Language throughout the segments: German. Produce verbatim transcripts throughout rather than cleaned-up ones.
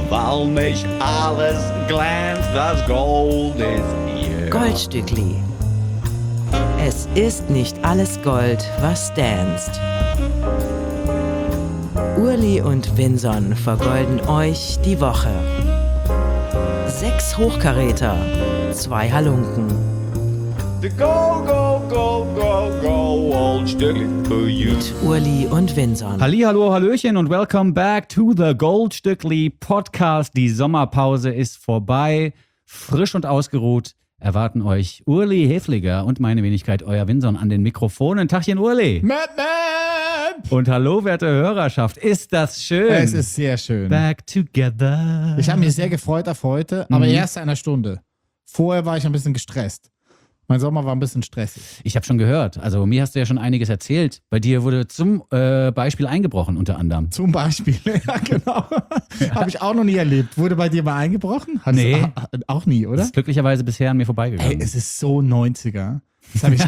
weil nicht alles glänzt, das Gold ist hier. Goldstückli. Es ist nicht alles Gold, was danst. Urli und Vinson vergolden euch die Woche. Sechs Hochkaräter, zwei Halunken. The go, go, go, go, go, Goldstückli for you. Mit Urli und Vinson. Hallihallo, Hallöchen und welcome back to the Goldstückli Podcast. Die Sommerpause ist vorbei. Frisch und ausgeruht erwarten euch Urli Hefliger und meine Wenigkeit, euer Vinson, an den Mikrofonen. Tachchen, Urli. Map, Map. Und hallo, werte Hörerschaft. Ist das schön? Es ist sehr schön. Back together. Ich habe mich sehr gefreut auf heute, aber Mhm. erst in einer Stunde. Vorher war ich ein bisschen gestresst. Mein Sommer war ein bisschen stressig. Ich habe schon gehört. Also mir hast du ja schon einiges erzählt. Bei dir wurde zum äh, Beispiel eingebrochen unter anderem. Zum Beispiel, ja genau. Habe ich auch noch nie erlebt. Wurde bei dir mal eingebrochen? Hast Nee. du, ah, auch nie, oder? Das ist glücklicherweise bisher an mir vorbeigegangen. Ey, es ist so neunziger. Das habe ich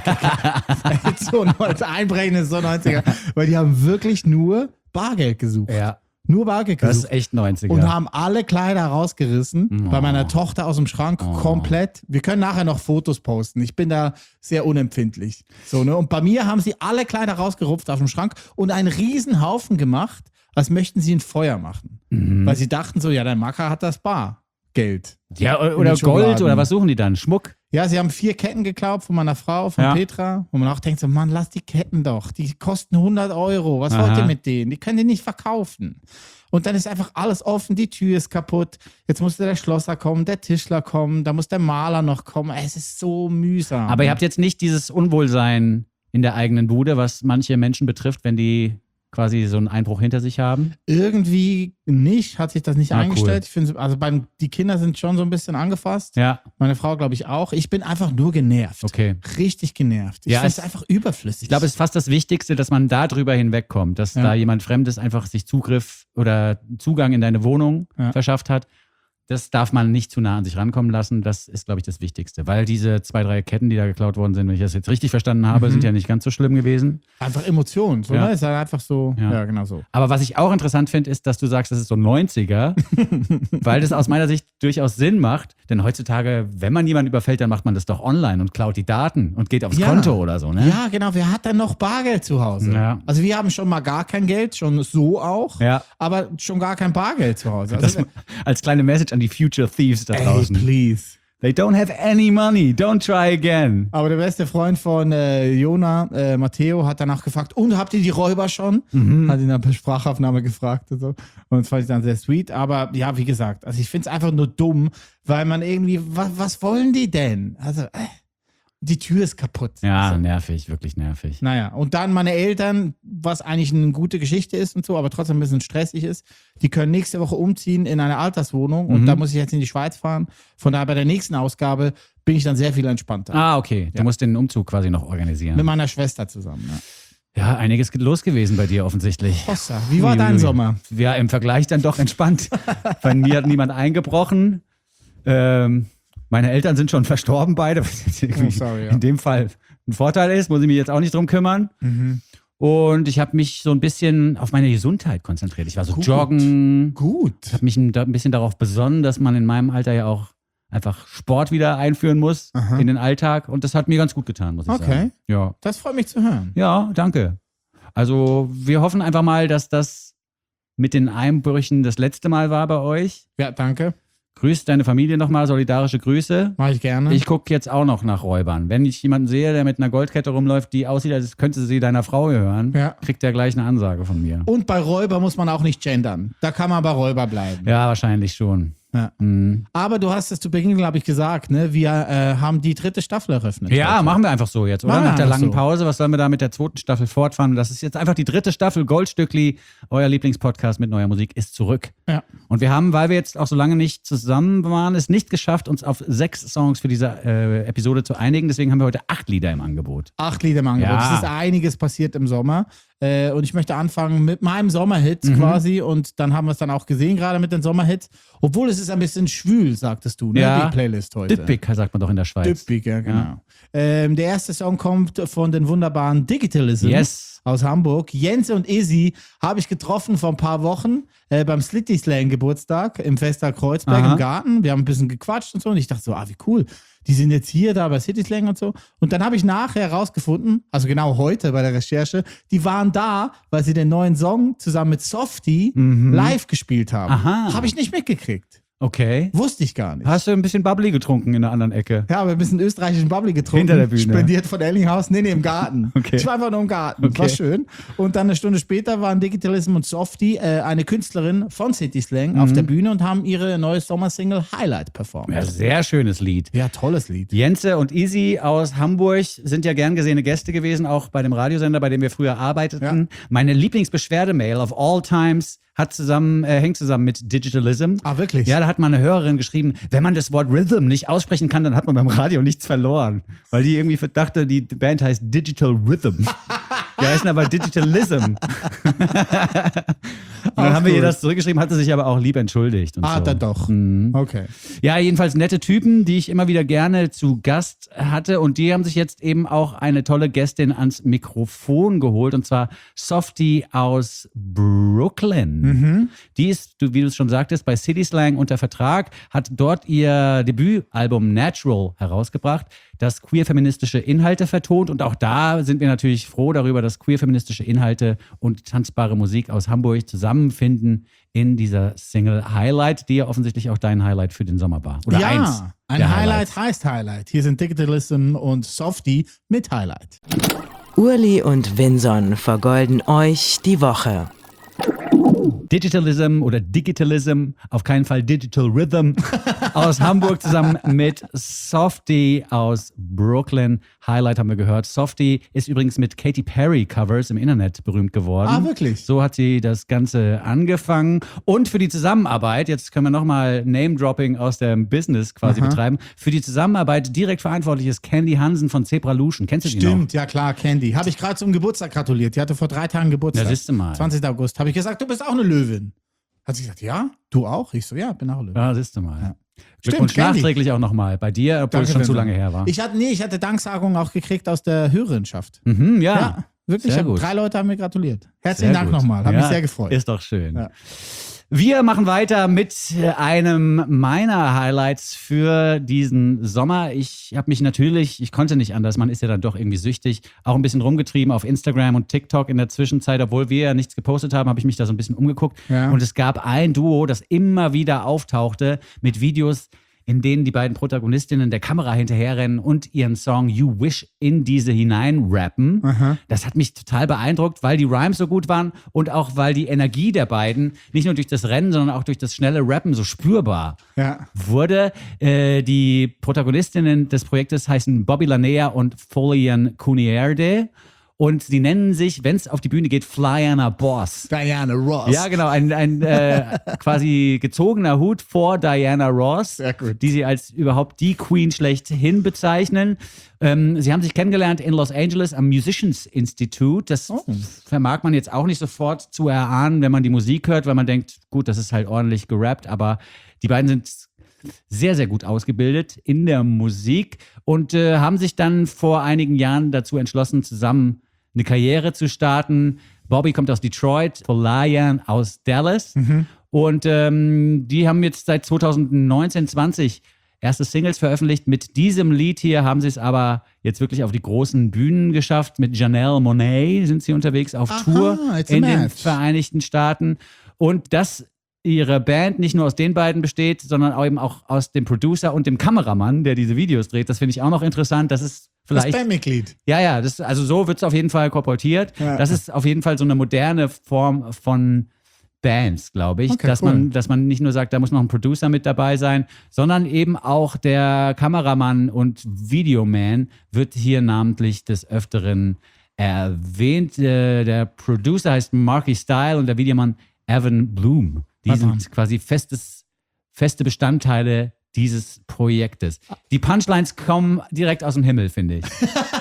so neunziger. Einbrechen ist so neunziger. Weil die haben wirklich nur Bargeld gesucht. ja, Nur Bargeld das gesucht. ist echt neunziger. Und haben alle Kleider rausgerissen, Oh. bei meiner Tochter aus dem Schrank, Oh. komplett. Wir können nachher noch Fotos posten. Ich bin da sehr unempfindlich. So, ne? Und bei mir haben sie alle Kleider rausgerupft aus dem Schrank und einen riesen Haufen gemacht, als möchten sie ein Feuer machen. Mhm. Weil sie dachten so, ja, dein Macker hat das Bargeld. Ja, In oder den Gold Schubladen. oder was suchen die dann? Schmuck? Ja, sie haben vier Ketten geklaut von meiner Frau, von Ja. Petra. Wo man auch denkt so, Mann, lass die Ketten doch. Die kosten hundert Euro. Was wollt Aha. ihr mit denen? Die können die nicht verkaufen. Und dann ist einfach alles offen. Die Tür ist kaputt. Jetzt musste der Schlosser kommen, der Tischler kommen, da muss der Maler noch kommen. Es ist so mühsam. Aber ihr habt jetzt nicht dieses Unwohlsein in der eigenen Bude, was manche Menschen betrifft, wenn die quasi so einen Einbruch hinter sich haben. Irgendwie nicht, hat sich das nicht Ah, eingestellt. Ich finde, also beim, die Kinder sind schon so ein bisschen angefasst. Ja, Meine Frau, glaube ich, auch. Ich bin einfach nur genervt. okay. Richtig genervt. Ich Ja, finde es es- einfach überflüssig. Ich glaube, es ist fast das Wichtigste, dass man da drüber hinwegkommt, dass Ja. da jemand Fremdes einfach sich Zugriff oder Zugang in deine Wohnung Ja. verschafft hat. Das darf man nicht zu nah an sich rankommen lassen. Das ist, glaube ich, das Wichtigste. Weil diese zwei, drei Ketten, die da geklaut worden sind, wenn ich das jetzt richtig verstanden habe, Mhm. sind ja nicht ganz so schlimm gewesen. Einfach Emotionen, so, Ja. ne? Ist halt einfach so, Ja. ja, genau so. Aber was ich auch interessant finde, ist, dass du sagst, das ist so neunziger, weil das aus meiner Sicht durchaus Sinn macht. Denn heutzutage, wenn man jemanden überfällt, dann macht man das doch online und klaut die Daten und geht aufs Ja. Konto oder so, ne? Ja, genau. Wer hat denn noch Bargeld zu Hause? Ja. Also wir haben schon mal gar kein Geld, schon so auch, Ja. aber schon gar kein Bargeld zu Hause. Das, Also, als kleine Message an die Future Thieves da ey, draußen. please. They don't have any money. Don't try again. Aber der beste Freund von äh, Jona, äh, Matteo, hat danach gefragt, und habt ihr die Räuber schon? Mhm. Hat ihn dann per Sprachaufnahme gefragt und so. Und das fand ich dann sehr sweet. Aber ja, wie gesagt, also ich finde es einfach nur dumm, weil man irgendwie, was, was wollen die denn? Also, äh, die Tür ist kaputt. Ja, So. nervig, wirklich nervig. Naja, und dann meine Eltern, was eigentlich eine gute Geschichte ist und so, aber trotzdem ein bisschen stressig ist, die können nächste Woche umziehen in eine Alterswohnung und Mhm. da muss ich jetzt in die Schweiz fahren. Von daher bei der nächsten Ausgabe bin ich dann sehr viel entspannter. Ah, okay. Du Ja. musst den Umzug quasi noch organisieren. Mit meiner Schwester zusammen. Ja. Ja, einiges los gewesen bei dir offensichtlich. Hossa, wie war Ui, dein ui. Sommer? Ja, im Vergleich dann doch entspannt. Bei mir hat niemand eingebrochen. Ähm, meine Eltern sind schon verstorben beide, was jetzt irgendwie Oh, sorry, ja. in dem Fall ein Vorteil ist, muss ich mich jetzt auch nicht drum kümmern. Mhm. Und ich habe mich so ein bisschen auf meine Gesundheit konzentriert. Ich war so Gut. joggen, Gut. habe mich ein, da ein bisschen darauf besonnen, dass man in meinem Alter ja auch einfach Sport wieder einführen muss Aha. in den Alltag. Und das hat mir ganz gut getan, muss ich Okay. sagen. Ja. Das freut mich zu hören. Ja, danke. Also wir hoffen einfach mal, dass das mit den Einbrüchen das letzte Mal war bei euch. Ja, danke. Grüß deine Familie nochmal, solidarische Grüße. Mache ich gerne. Ich gucke jetzt auch noch nach Räubern. Wenn ich jemanden sehe, der mit einer Goldkette rumläuft, die aussieht, als könnte sie deiner Frau gehören, Ja. kriegt der gleich eine Ansage von mir. Und bei Räuber muss man auch nicht gendern. Da kann man bei Räuber bleiben. Ja, wahrscheinlich schon. Ja. Mhm. Aber du hast es zu Beginn, glaube ich, gesagt, ne? Wir äh, haben die dritte Staffel eröffnet. Ja, heute. machen wir einfach so jetzt, oder? Machen wir Nach der einfach langen so. Pause, was sollen wir da mit der zweiten Staffel fortfahren? Das ist jetzt einfach die dritte Staffel. Goldstückli, euer Lieblingspodcast mit neuer Musik, ist zurück. Ja. Und wir haben, weil wir jetzt auch so lange nicht zusammen waren, es nicht geschafft, uns auf sechs Songs für diese äh, Episode zu einigen. Deswegen haben wir heute acht Lieder im Angebot. Acht Lieder im Angebot. Ja. Es ist einiges passiert im Sommer. Äh, und ich möchte anfangen mit meinem Sommerhit Mhm. quasi. Und dann haben wir es dann auch gesehen, gerade mit den Sommerhits. Obwohl es ist ein bisschen schwül, sagtest du, ne? Ja. Die Playlist heute. Dippig, sagt man doch in der Schweiz. Düppig, ja, genau. Ja. Ähm, der erste Song kommt von den wunderbaren Digitalism. Yes. aus Hamburg. Jense und Izzy habe ich getroffen vor ein paar Wochen äh, beim Slitty Slang Geburtstag im Fester Kreuzberg Aha. im Garten. Wir haben ein bisschen gequatscht und so und ich dachte so, ah, wie cool. Die sind jetzt hier, da bei City Slang und so. Und dann habe ich nachher herausgefunden, also genau heute bei der Recherche, die waren da, weil sie den neuen Song zusammen mit Softie Mhm. live gespielt haben. Aha. Habe ich nicht mitgekriegt. Okay. Wusste ich gar nicht. Hast du ein bisschen Bubbly getrunken in der anderen Ecke? Ja, aber ein bisschen österreichischen Bubbly getrunken. Hinter der Bühne. Spendiert von Ellinghaus. Nee, nee, im Garten. Okay. Ich war einfach nur im Garten. Okay. War schön. Und dann eine Stunde später waren Digitalism und Softie, äh, eine Künstlerin von City Slang, auf der Bühne und haben ihre neue Sommersingle Highlight performt. Ja, sehr schönes Lied. Ja, tolles Lied. Jense und Izzy aus Hamburg sind ja gern gesehene Gäste gewesen, auch bei dem Radiosender, bei dem wir früher arbeiteten. Ja. Meine Lieblingsbeschwerdemail of all times hat zusammen, äh, hängt zusammen mit Digitalism. Ah, wirklich? Ja, da hat mal eine Hörerin geschrieben, wenn man das Wort Rhythm nicht aussprechen kann, dann hat man beim Radio nichts verloren. Weil die irgendwie dachte, die Band heißt Digital Rhythm. Die heißen aber Digitalism. Und dann Auch haben wir ihr gut. das zurückgeschrieben, hatte sich aber auch lieb entschuldigt. Und Ah, so. da doch. Mhm. Okay. Ja, jedenfalls nette Typen, die ich immer wieder gerne zu Gast hatte. Und die haben sich jetzt eben auch eine tolle Gästin ans Mikrofon geholt. Und zwar Softie aus Brooklyn. Die ist, du- wie du es schon sagtest, bei City Slang unter Vertrag, hat dort ihr Debütalbum Natural herausgebracht, das queer-feministische Inhalte vertont. Und auch da sind wir natürlich froh darüber, dass queer-feministische Inhalte und tanzbare Musik aus Hamburg zusammenfinden in dieser Single Highlight, die ja offensichtlich auch dein Highlight für den Sommer war. Oder ja, eins ein der Highlight Highlights. heißt Highlight. Hier sind Digitalism und Softie mit Highlight. Urli und Vinson vergolden euch die Woche. Digitalism oder Digitalism, auf keinen Fall Digital Rhythm aus Hamburg zusammen mit Softie aus Brooklyn. Highlight haben wir gehört. Softie ist übrigens mit Katy Perry Covers im Internet berühmt geworden. Ah, wirklich? So hat sie das Ganze angefangen. Und für die Zusammenarbeit, jetzt können wir nochmal Name-Dropping aus dem Business quasi betreiben, für die Zusammenarbeit direkt verantwortlich ist Candy Hansen von Zebralution. Kennst du die noch? Stimmt, ja klar, Candy. Habe ich gerade zum Geburtstag gratuliert. Die hatte vor drei Tagen Geburtstag. Ja, siehst du mal. zwanzigsten August. Habe ich gesagt, du bist auch eine Löwin. Hat sie gesagt, ja? Du auch? Ich so, ja, bin auch eine Löwin. Ja, siehst du mal. Ja. Glückwunsch Stimmt, Candy. nachträglich auch nochmal bei dir, obwohl Danke, es schon zu Vincent. lange her war. Ich hatte, nee, ich hatte Danksagungen auch gekriegt aus der Hörerinschaft. Mhm, ja. Ja, wirklich. Sehr Ich hab- gut. Drei Leute haben mir gratuliert. Herzlichen Sehr Dank gut. nochmal. Hat Ja, mich sehr gefreut. Ist doch schön. Ja. Wir machen weiter mit einem meiner Highlights für diesen Sommer. Ich habe mich natürlich, ich konnte nicht anders, man ist ja dann doch irgendwie süchtig, auch ein bisschen rumgetrieben auf Instagram und TikTok in der Zwischenzeit. Obwohl wir ja nichts gepostet haben, habe ich mich da so ein bisschen umgeguckt. Ja. Und es gab ein Duo, das immer wieder auftauchte mit Videos, in denen die beiden Protagonistinnen der Kamera hinterherrennen und ihren Song You Wish in diese hineinrappen. Das hat mich total beeindruckt, weil die Rhymes so gut waren und auch weil die Energie der beiden nicht nur durch das Rennen, sondern auch durch das schnelle Rappen so spürbar Ja. wurde. Äh, die Protagonistinnen des Projektes heißen Bobby Lanea und Folian Cunierde. Und sie nennen sich, wenn es auf die Bühne geht, Flyana Boss. Diana Ross. Ja, genau, ein, ein äh, quasi gezogener Hut vor Diana Ross, Sehr gut. die sie als überhaupt die Queen schlechthin bezeichnen. Ähm, sie haben sich kennengelernt in Los Angeles am Musicians Institute. Das Oh. vermag man jetzt auch nicht sofort zu erahnen, wenn man die Musik hört, weil man denkt, gut, das ist halt ordentlich gerappt, aber die beiden sind sehr, sehr gut ausgebildet in der Musik und äh, haben sich dann vor einigen Jahren dazu entschlossen, zusammen eine Karriere zu starten. Bobby kommt aus Detroit, Folian aus Dallas. Und ähm, die haben jetzt seit zweitausendneunzehn, zwanzig erste Singles veröffentlicht. Mit diesem Lied hier haben sie es aber jetzt wirklich auf die großen Bühnen geschafft. Mit Janelle Monáe sind sie unterwegs auf Aha, Tour it's a in den match. Vereinigten Staaten. Und das ihre Band nicht nur aus den beiden besteht, sondern auch eben auch aus dem Producer und dem Kameramann, der diese Videos dreht. Das finde ich auch noch interessant. Das ist Das vielleicht Bandmitglied. ja, ja, das, also so wird es auf jeden Fall kolportiert. Ja. Das ist auf jeden Fall so eine moderne Form von Bands, glaube ich. Okay, dass, cool. man, dass man nicht nur sagt, da muss noch ein Producer mit dabei sein, sondern eben auch der Kameramann und Videoman wird hier namentlich des Öfteren erwähnt. Äh, Der Producer heißt Marky Style und der Videomann Evan Bloom. Die Warte mal. sind quasi festes, feste Bestandteile dieses Projektes. Die Punchlines kommen direkt aus dem Himmel, finde ich.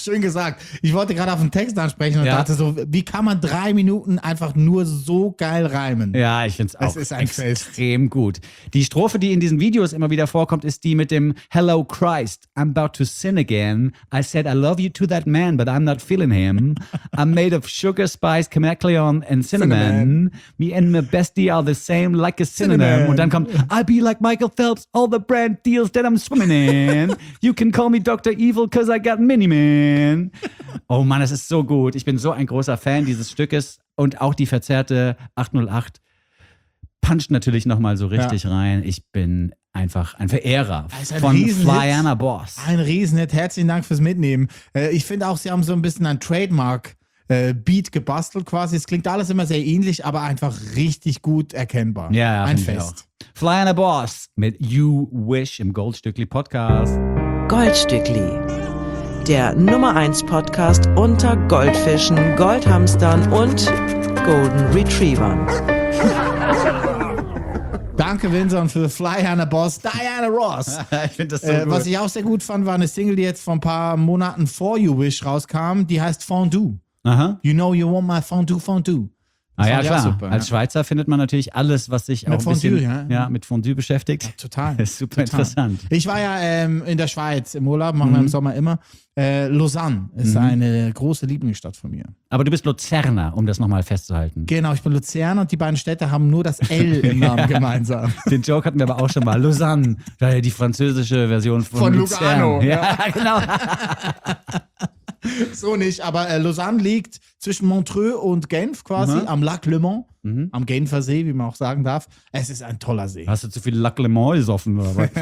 Schön gesagt. Ich wollte gerade auf den Text ansprechen und Ja. dachte so, wie kann man drei Minuten einfach nur so geil reimen? Ja, ich finde es auch Es ist ein Fest. extrem gut. Die Strophe, die in diesen Videos immer wieder vorkommt, ist die mit dem Hello Christ, I'm about to sin again. I said I love you to that man, but I'm not feeling him. I'm made of sugar, spice, chameleon and cinnamon. Cinnamon. Me and my bestie are the same like a synonym. Cinnamon. Und dann kommt I be like Michael Phelps, all the brand deals that I'm swimming in. You can call me Doktor Evil, cause I got Mini-Man. Oh Mann, es ist so gut. Ich bin so ein großer Fan dieses Stückes und auch die verzerrte acht null acht puncht natürlich nochmal so richtig rein. Ich bin einfach ein Verehrer ist ein von Riesenhit. Flyana Boss. Ein Riesenhit. Herzlichen Dank fürs Mitnehmen. Äh, ich finde auch, sie haben so ein bisschen ein Trademark äh, Beat gebastelt quasi. Es klingt alles immer sehr ähnlich, aber einfach richtig gut erkennbar. Ja, ja, ein find ich Fest. auch. Flyana Boss mit You Wish im Goldstückli Podcast. Goldstückli. Der Nummer eins Podcast unter Goldfischen, Goldhamstern und Golden Retrievern. Danke, Vincent, für Flyana Boss, Diana Ross. Ich finde das so Äh, gut. was ich auch sehr gut fand, war eine Single, die jetzt vor ein paar Monaten vor You Wish rauskam. Die heißt Fondue. Aha. You know you want my fondue, fondue. Das Ah ja, fand ich auch klar. super, Als ja. Schweizer findet man natürlich alles, was sich Mit auch ein bisschen Fondue, ja. ja, mit Fondue beschäftigt. Total. Das ist super total. interessant. Ich war ja ähm, in der Schweiz im Urlaub, machen wir im Sommer immer. Äh, Lausanne ist Mhm. eine große Lieblingsstadt von mir. Aber du bist Luzerner, um das nochmal festzuhalten. Genau, ich bin Luzern und die beiden Städte haben nur das L im Namen gemeinsam. Den Joke hatten wir aber auch schon mal. Lausanne, daher die französische Version von, Von Luzern. Lugano, Ja, genau. So nicht, aber äh, Lausanne liegt zwischen Montreux und Genf quasi, Mhm. am Lac Le Mans, am Genfer See, wie man auch sagen darf. Es ist ein toller See. Hast du zu viel Lac Le Mans gesoffen oder was?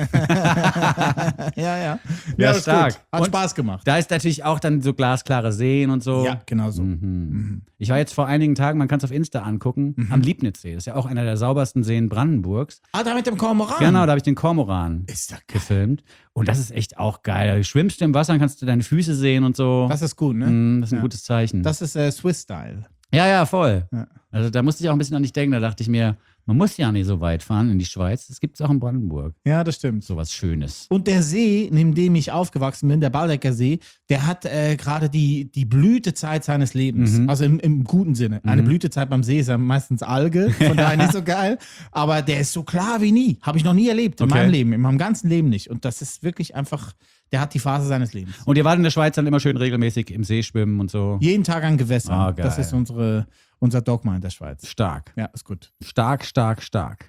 Ja, ja. Ja, ist stark. gut. Hat Und Spaß gemacht. Da ist natürlich auch dann so glasklare Seen und so. Ja, genau so. Mhm. Ich war jetzt vor einigen Tagen, man kann es auf Insta angucken, am Liebnitzsee. Das ist ja auch einer der saubersten Seen Brandenburgs. Ah, da mit dem Kormoran. Genau, da habe ich den Kormoran Ist ja geil. gefilmt. Und das ist echt auch geil. Du schwimmst im Wasser, dann kannst du deine Füße sehen und so. Das ist gut, ne? Mm, das ist ein Ja. gutes Zeichen. Das ist äh, Swiss-Style. ja, ja, voll. Ja. Also da musste ich auch ein bisschen an dich denken. Da dachte ich mir, man muss ja nicht so weit fahren in die Schweiz. Das gibt es auch in Brandenburg. Ja, das stimmt. Sowas Schönes. Und der See, neben dem ich aufgewachsen bin, der Baldecker See, der hat äh, gerade die, die Blütezeit seines Lebens. Mhm. Also im, im guten Sinne. Eine Blütezeit beim See ist ja meistens Alge, von daher nicht so geil. Aber der ist so klar wie nie. Habe ich noch nie erlebt in Okay. meinem Leben, in meinem ganzen Leben nicht. Und das ist wirklich einfach, der hat die Phase seines Lebens. Und ihr wart in der Schweiz dann immer schön regelmäßig im See schwimmen und so. Jeden Tag an Gewässern. Ah, geil. Das ist unsere, unser Dogma in der Schweiz. Stark. Ja, ist gut. Stark, stark, stark.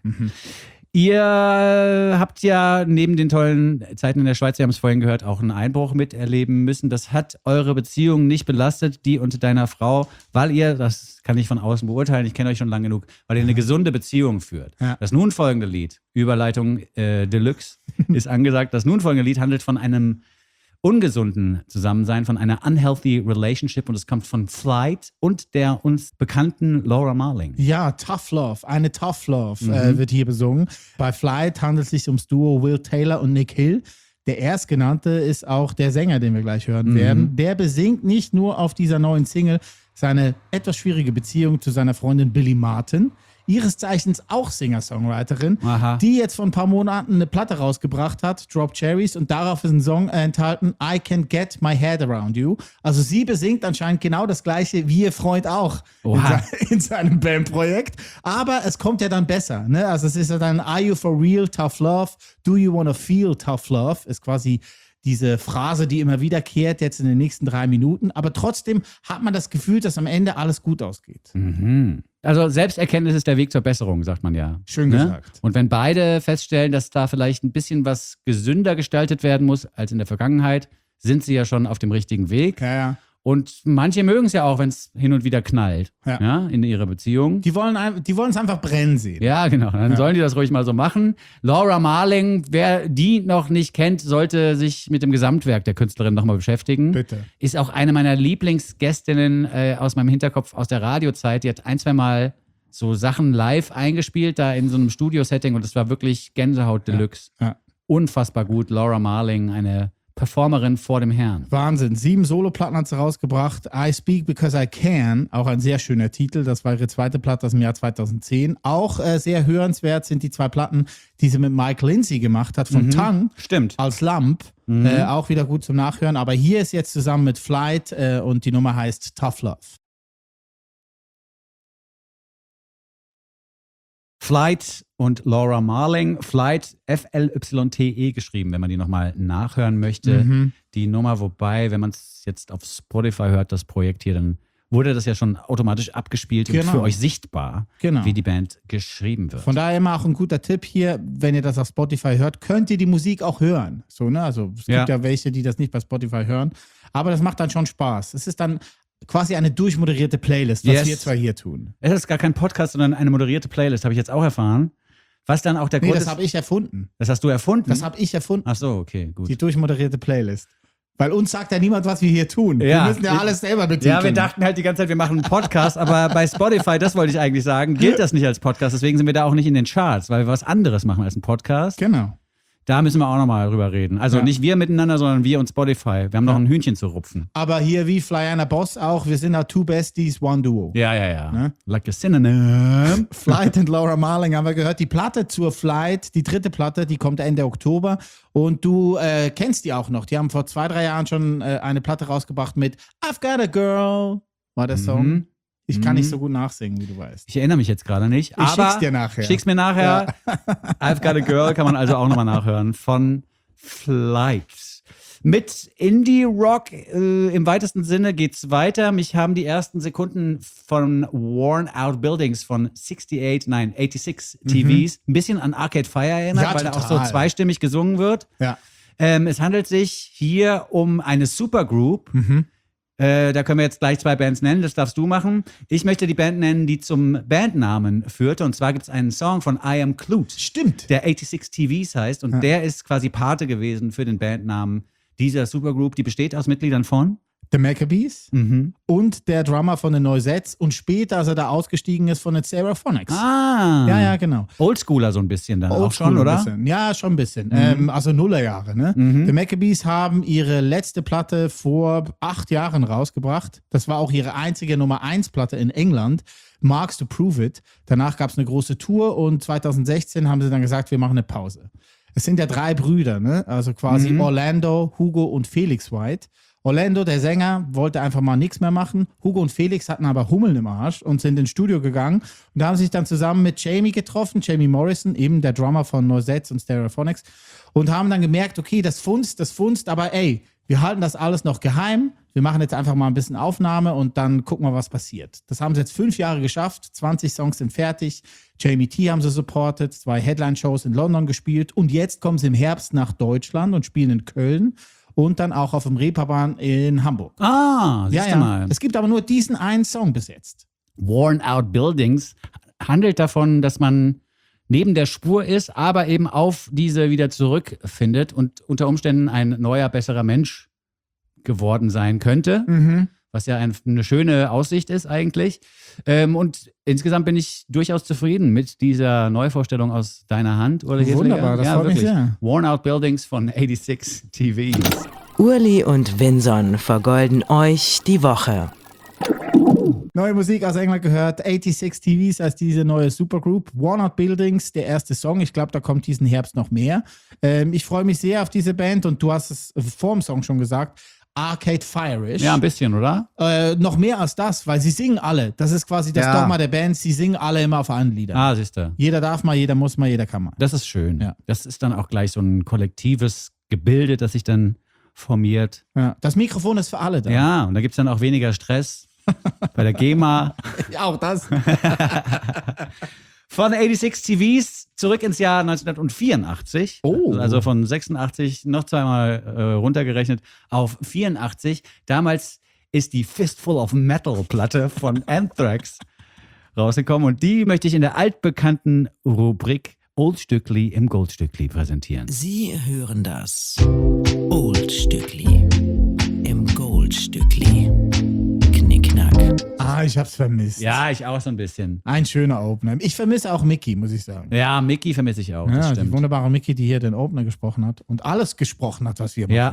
Ihr habt ja neben den tollen Zeiten in der Schweiz, wir haben es vorhin gehört, auch einen Einbruch miterleben müssen. Das hat eure Beziehung nicht belastet, die und deiner Frau, weil ihr, das kann ich von außen beurteilen, ich kenne euch schon lang genug, weil ihr eine gesunde Beziehung führt. Ja. Das nun folgende Lied, Überleitung äh, Deluxe, ist angesagt. Das nun folgende Lied handelt von einem ungesunden Zusammensein, von einer unhealthy relationship und es kommt von Flight und der uns bekannten Laura Marling. Ja, Tough Love. Eine Tough Love äh, wird hier besungen. Bei Flight handelt es sich ums Duo Will Taylor und Nick Hill. Der Erstgenannte ist auch der Sänger, den wir gleich hören werden. Der besingt nicht nur auf dieser neuen Single seine etwas schwierige Beziehung zu seiner Freundin Billie Martin, ihres Zeichens auch Singer-Songwriterin, Aha. die jetzt vor ein paar Monaten eine Platte rausgebracht hat, Drop Cherries, und darauf ist ein Song äh, enthalten, I Can't Get My Head Around You. Also sie besingt anscheinend genau das Gleiche wie ihr Freund auch in, Oha. se in seinem Bandprojekt. Aber es kommt ja dann besser. Ne? Also es ist ja dann, Are you for real, tough love? Do you wanna feel tough love? Ist quasi diese Phrase, die immer wiederkehrt, jetzt in den nächsten drei Minuten. Aber trotzdem hat man das Gefühl, dass am Ende alles gut ausgeht. Mhm. Also Selbsterkenntnis ist der Weg zur Besserung, sagt man ja. Schön Ne? gesagt. Und wenn beide feststellen, dass da vielleicht ein bisschen was gesünder gestaltet werden muss als in der Vergangenheit, sind sie ja schon auf dem richtigen Weg. Ja, ja. Und manche mögen es ja auch, wenn es hin und wieder knallt, Ja. ja. in ihrer Beziehung. Die wollen ein- die wollen es einfach brennen sehen. Ja, genau. Dann sollen die das ruhig mal so machen. Laura Marling, wer die noch nicht kennt, sollte sich mit dem Gesamtwerk der Künstlerin nochmal beschäftigen. Bitte. Ist auch eine meiner Lieblingsgästinnen äh, aus meinem Hinterkopf aus der Radiozeit. Die hat ein, zwei Mal so Sachen live eingespielt, da in so einem Studio-Setting und es war wirklich Gänsehaut Deluxe. Ja. Unfassbar gut. Laura Marling, eine Performerin vor dem Herrn. Wahnsinn. Sieben Soloplatten hat sie rausgebracht. I Speak Because I Can, auch ein sehr schöner Titel. Das war ihre zweite Platte aus dem Jahr zweitausendzehn. Auch äh, sehr hörenswert sind die zwei Platten, die sie mit Mike Lindsay gemacht hat, von Mhm. Tongue Stimmt. als Lump. Mhm. Äh, auch wieder gut zum Nachhören. Aber hier ist jetzt zusammen mit Flight äh, und die Nummer heißt Tough Love. Flight und Laura Marling. Flight, F L Y T E geschrieben, wenn man die nochmal nachhören möchte. Mhm. Die Nummer, wobei, wenn man es jetzt auf Spotify hört, das Projekt hier, dann wurde das ja schon automatisch abgespielt Genau. und für euch sichtbar, Genau. wie die Band geschrieben wird. Von daher immer auch ein guter Tipp hier, wenn ihr das auf Spotify hört, könnt ihr die Musik auch hören. So, ne? Also es Ja. gibt ja welche, die das nicht bei Spotify hören. Aber das macht dann schon Spaß. Es ist dann quasi eine durchmoderierte Playlist, was Yes. wir zwar hier tun. Es ist gar kein Podcast, sondern eine moderierte Playlist, habe ich jetzt auch erfahren. Was dann auch der Nee, Grund das ist, habe ich erfunden. das hast du erfunden? Das habe ich erfunden. Ach so, okay, gut. Die durchmoderierte Playlist. Weil uns sagt ja niemand, was wir hier tun. Ja. Wir müssen ja alles selber betiteln. Ja, wir dachten halt die ganze Zeit, wir machen einen Podcast, aber bei Spotify, das wollte ich eigentlich sagen, gilt das nicht als Podcast. Deswegen sind wir da auch nicht in den Charts, weil wir was anderes machen als ein Podcast. Genau. Da müssen wir auch nochmal drüber reden. Also Ja. nicht wir miteinander, sondern wir und Spotify. Wir haben noch Ja. ein Hühnchen zu rupfen. Aber hier wie Fly Anna Boss auch, wir sind ja Two Besties, One Duo. Ja, ja, ja. Ne? Like a synonym. Flight und Laura Marling haben wir gehört. Die Platte zur Flight, die dritte Platte, die kommt Ende Oktober. Und du äh, kennst die auch noch. Die haben vor zwei, drei Jahren schon äh, eine Platte rausgebracht mit I've Got a Girl, war der Song. Mhm. Ich kann Mhm. nicht so gut nachsingen, wie du weißt. Ich erinnere mich jetzt gerade nicht. Ich aber schick's dir nachher. Schick's mir nachher. I've Got a Girl kann man also auch nochmal nachhören. Von Flight. Mit Indie-Rock äh, im weitesten Sinne geht's weiter. Mich haben die ersten Sekunden von Worn Out Buildings von achtundachtzig, nein, sechsundachtzig T Vs ein bisschen an Arcade Fire erinnert, Ja, weil da auch so total. zweistimmig gesungen wird. Ja. Ähm, es handelt sich hier um eine Supergroup. Mhm. Äh, da können wir jetzt gleich zwei Bands nennen, das darfst du machen. Ich möchte die Band nennen, die zum Bandnamen führte. Und zwar gibt es einen Song von I Am Clute, Stimmt. der sechsundachtzig T Vs heißt. Und Ja. der ist quasi Pate gewesen für den Bandnamen dieser Supergroup. Die besteht aus Mitgliedern von The Maccabees mhm. und der Drummer von den Noisettes und später, als er da ausgestiegen ist, von den Seraphonics. Ah. Ja, ja, genau. Oldschooler so ein bisschen dann auch Oldschool schon, ein oder? bisschen. Ja, schon ein bisschen. Ähm, also Nullerjahre, ne? Mhm. The Maccabees haben ihre letzte Platte vor acht Jahren rausgebracht. Das war auch ihre einzige Nummer eins Platte in England. Marks to Prove It. Danach gab es eine große Tour und zweitausendsechzehn haben sie dann gesagt, wir machen eine Pause. Es sind ja drei Brüder, ne? Also quasi Mhm. Orlando, Hugo und Felix White. Orlando, der Sänger, wollte einfach mal nichts mehr machen. Hugo und Felix hatten aber Hummeln im Arsch und sind ins Studio gegangen. Und da haben sie sich dann zusammen mit Jamie getroffen, Jamie Morrison, eben der Drummer von Noisettes und Stereophonics, und haben dann gemerkt, okay, das funzt, das funzt, aber ey, wir halten das alles noch geheim. Wir machen jetzt einfach mal ein bisschen Aufnahme und dann gucken wir, was passiert. Das haben sie jetzt fünf Jahre geschafft. zwanzig Songs sind fertig. Jamie T haben sie supported, zwei Headline-Shows in London gespielt und jetzt kommen sie im Herbst nach Deutschland und spielen in Köln. Und dann auch auf dem Reeperbahn in Hamburg. Ah, siehst Ja, du ja. mal. Es gibt aber nur diesen einen Song bis jetzt. Worn Out Buildings handelt davon, dass man neben der Spur ist, aber eben auf diese wieder zurückfindet und unter Umständen ein neuer, besserer Mensch geworden sein könnte, Mhm. was ja ein, eine schöne Aussicht ist eigentlich. Ähm, und insgesamt bin ich durchaus zufrieden mit dieser Neuvorstellung aus deiner Hand, Uli Hefliger. Wunderbar, das ja, freut mich wirklich. sehr. Worn Out Buildings von sechsundachtzig T Vs. Urli und Vinson vergolden euch die Woche. Neue Musik aus England gehört. sechsundachtzig T Vs als diese neue Supergroup. Worn Out Buildings, der erste Song. Ich glaube, da kommt diesen Herbst noch mehr. Ähm, ich freue mich sehr auf diese Band und du hast es vor dem Song schon gesagt. Arcade Fire-ish. Ja, ein bisschen, oder? Äh, noch mehr als das, weil sie singen alle. Das ist quasi das Ja. Dogma der Band. Sie singen alle immer auf allen Liedern. Ah, siehst du. Jeder darf mal, jeder muss mal, jeder kann mal. Das ist schön. Ja. Das ist dann auch gleich so ein kollektives Gebilde, das sich dann formiert. Ja. Das Mikrofon ist für alle da. Ja, und da gibt es dann auch weniger Stress bei der GEMA. Auch das. Von sechsundachtzig T Vs zurück ins Jahr neunzehnhundertvierundachtzig. Oh. Also von sechsundachtzig noch zweimal äh, runtergerechnet auf vierundachtzig. Damals ist die Fistful of Metal Platte von Anthrax rausgekommen und die möchte ich in der altbekannten Rubrik Oldstückli im Goldstückli präsentieren. Sie hören das Oldstückli im Goldstückli. Knickknack. Ah, ich hab's vermisst. Ja, ich auch so ein bisschen. Ein schöner Opener. Ich vermisse auch Mickey, muss ich sagen. Ja, Mickey vermisse ich auch. Das Ja, die stimmt. wunderbare Mickey, die hier den Opener gesprochen hat und alles gesprochen hat, was wir machen. Ja.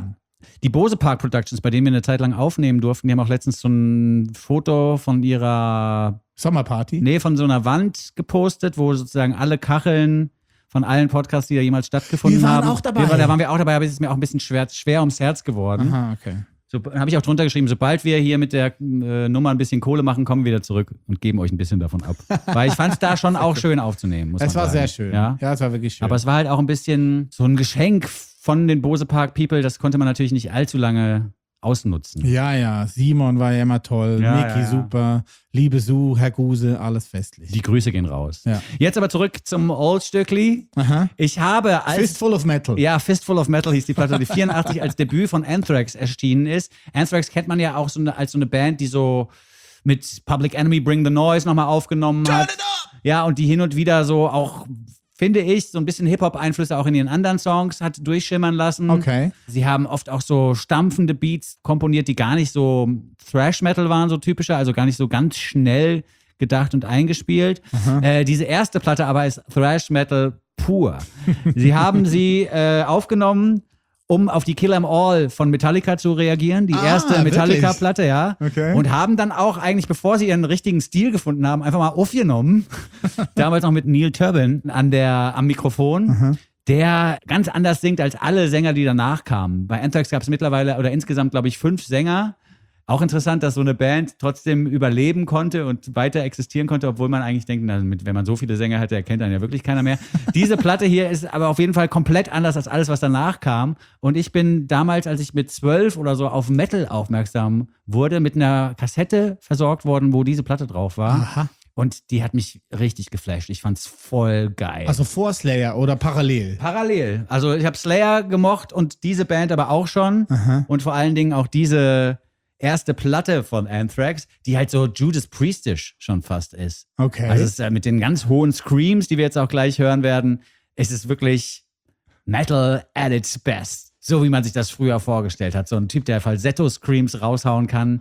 Die Bose Park Productions, bei denen wir eine Zeit lang aufnehmen durften, die haben auch letztens so ein Foto von ihrer, Sommerparty? nee, von so einer Wand gepostet, wo sozusagen alle Kacheln von allen Podcasts, die da jemals stattgefunden Wir waren haben. auch dabei. Wir, da waren wir auch dabei, aber es ist mir auch ein bisschen schwer, schwer ums Herz geworden. Aha, okay. So habe ich auch drunter geschrieben, sobald wir hier mit der äh, Nummer ein bisschen Kohle machen, kommen wir wieder zurück und geben euch ein bisschen davon ab. Weil ich fand es da schon auch schön aufzunehmen, muss Es man war sagen. sehr schön. Ja? ja, es war wirklich schön. Aber es war halt auch ein bisschen so ein Geschenk von den Bose Park People, das konnte man natürlich nicht allzu lange ausnutzen. ja, ja, Simon war ja immer toll, Ja, Niki ja, ja. super, liebe Su, Herr Guse, alles festlich. Die Grüße gehen raus. Ja. Jetzt aber zurück zum Old Stückli. Aha. Ich habe als Fistful of Metal. Ja, Fistful of Metal hieß die Platte, die vierundachtzig als Debüt von Anthrax erschienen ist. Anthrax kennt man ja auch so eine, als so eine Band, die so mit Public Enemy Bring the Noise nochmal aufgenommen hat. Ja, und die hin und wieder so auch, finde ich, so ein bisschen Hip-Hop-Einflüsse auch in ihren anderen Songs hat durchschimmern lassen. Okay. Sie haben oft auch so stampfende Beats komponiert, die gar nicht so Thrash-Metal waren, so typischer, also gar nicht so ganz schnell gedacht und eingespielt. Äh, diese erste Platte aber ist Thrash-Metal pur. Sie haben sie äh, aufgenommen, um auf die Kill 'Em All von Metallica zu reagieren, die Ah, erste Metallica-Platte, ja. Okay. Und haben dann auch eigentlich, bevor sie ihren richtigen Stil gefunden haben, einfach mal aufgenommen. Damals noch mit Neil Turbin an der, am Mikrofon. Der ganz anders singt als alle Sänger, die danach kamen. Bei Anthrax gab es mittlerweile oder insgesamt, glaube ich, fünf Sänger. Auch interessant, dass so eine Band trotzdem überleben konnte und weiter existieren konnte, obwohl man eigentlich denkt, na, mit, wenn man so viele Sänger hätte, erkennt dann ja wirklich keiner mehr. Diese Platte hier ist aber auf jeden Fall komplett anders als alles, was danach kam. Und ich bin damals, als ich mit zwölf oder so auf Metal aufmerksam wurde, mit einer Kassette versorgt worden, wo diese Platte drauf war. Aha. Und die hat mich richtig geflasht. Ich fand's voll geil. Also vor Slayer oder parallel? Parallel. Also ich habe Slayer gemocht und diese Band aber auch schon. Und vor allen Dingen auch diese erste Platte von Anthrax, die halt so Judas Priestisch schon fast ist. Okay. Also es ist, äh, mit den ganz hohen Screams, die wir jetzt auch gleich hören werden, ist es wirklich Metal at its best. So wie man sich das früher vorgestellt hat. So ein Typ, der Falsetto-Screams raushauen kann.